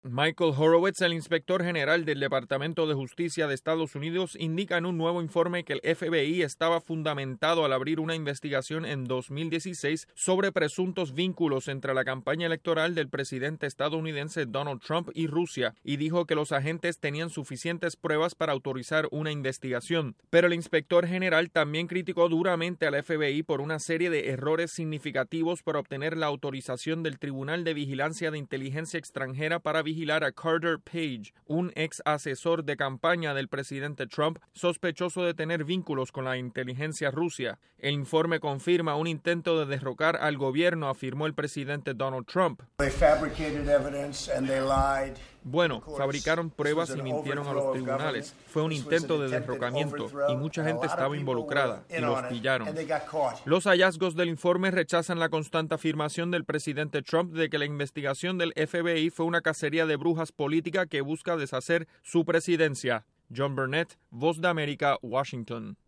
Michael Horowitz, el inspector general del Departamento de Justicia de Estados Unidos, indica en un nuevo informe que el FBI estaba fundamentado al abrir una investigación en 2016 sobre presuntos vínculos entre la campaña electoral del presidente estadounidense Donald Trump y Rusia, y dijo que los agentes tenían suficientes pruebas para autorizar una investigación. Pero el inspector general también criticó duramente al FBI por una serie de errores significativos para obtener la autorización del Tribunal de Vigilancia de Inteligencia Extranjera para vigilar a Carter Page, un ex asesor de campaña del presidente Trump, sospechoso de tener vínculos con la inteligencia rusa. El informe confirma un intento de derrocar al gobierno, afirmó el presidente Donald Trump. Bueno, fabricaron pruebas y mintieron a los tribunales. Fue un intento de derrocamiento y mucha gente estaba involucrada y los pillaron. Los hallazgos del informe rechazan la constante afirmación del presidente Trump de que la investigación del FBI fue una cacería de brujas política que busca deshacer su presidencia. John Burnett, Voz de América, Washington.